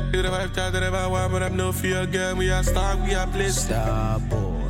You the vibe, chat, never want, but I'm no fear, girl. We are star, we are bliss. Star boy.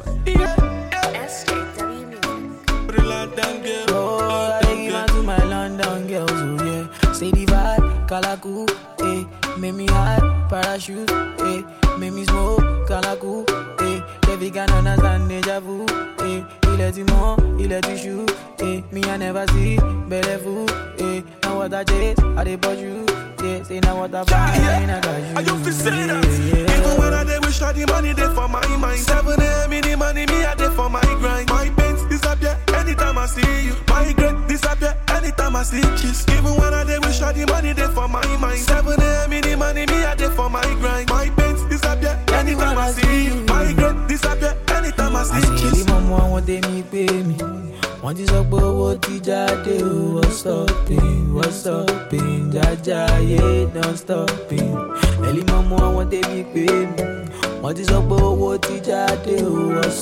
SJW Music. Put a lot down, girl. Oh, I give on to my London girls, oh yeah. Say the vibe, Kalaku, eh. Make me hot, parachute, eh. Make me smoke, Kalaku, eh. Baby can understand deja vu, eh. Il est du monde, il est du chou, eh. Me I never see, belle vous, eh. Now what I chase, I dey bought you, yeah. Say now what I find, I got you. I used to say that. Even when I dey wish I the money dey for my mind. 7 a.m. in the money, me I dey for my grind. My pains disappear anytime I see you. My regret disappear anytime I see kiss. Even when I dey wish I the money dey for my mind. 7 a.m. in the money, me I dey for my grind. My pains disappear anytime I see you. My regret disappear anytime I see kiss. Àṣírí mọ́mú àwọn tèmi pé mi. Wọ́n ti sọ pé owó ti jáde o, what's stopping, jájáyé don't stopping. Ẹ̀lí mọ́mú àwọn tèmi pé mi. Wọ́n ti sọ pé owó ti jáde o, what's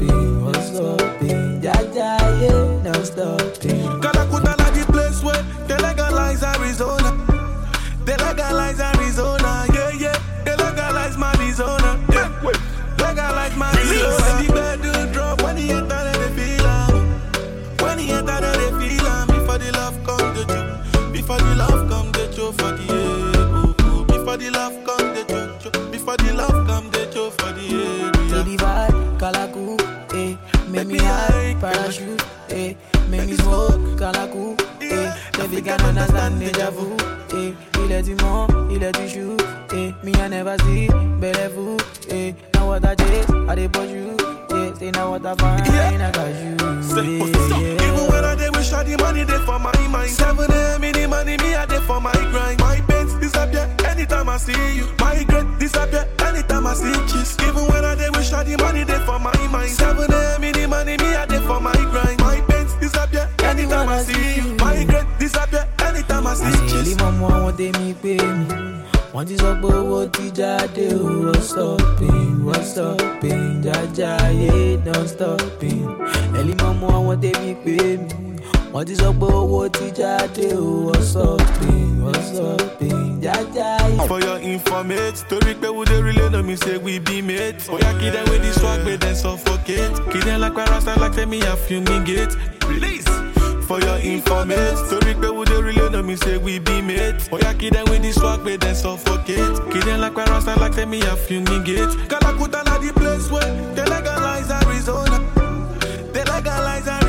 stopping, jájáyé don't stopping. Calacuta like the place where they legalize Arizona. They legalize Arizona, yeah, yeah. They legalize Arizona, yeah. Legalize Arizona. When the bedroom drop, when the enter, they feel am. When the enter, they feel am. Before the love come, the joke. Before the love come, the joke for the ego. Before the love come, the joke. Before the love come, the joke for the ego. Say the vibe, Kalaku, eh. Make me high, parachute, eh. Make me smoke, Kalaku, eh. Baby can understand deja vu, eh. Il est du monde, il est du chou, eh. Me I never see, belle vous, eh. Now what I chase, I dey bought you, yeah. Say now what I find, I got you, yeah. Even when I dey wish I the money dey for my mind. 7 a.m. in the money, me I dey for my grind. My pains disappear anytime I see you. My regret disappear anytime I see kiss. Even when I dey wish I the money dey for my mind. 7 a.m. in the money, me I dey for my grind. My pains disappear anytime I see you. My regret disappear anytime I see Àṣírí kiss. mọ́mú àwọn tèmi pé mi. Wọ́n ti sọ pé owó ti jáde o, what's stopping, jájáyé don't stopping. Ẹ̀lí mọ́mú àwọn tèmi pé mi. Wọ́n ti sọ pé owó ti jáde o, what's stopping, jájáyé. For your informate, story pe we dey relay no me say we be mates. Oya kid them with the swag, but then suffocate. Kid them like rasta like tell me I fumigate. Release. For your informate, story pe we dey relay no me say we be mates. Oya kid them with the swag, but then suffocate. Kid them like rasta like tell me I fumigate. Calacuta like the place where they legalize Arizona. They legalize Arizona.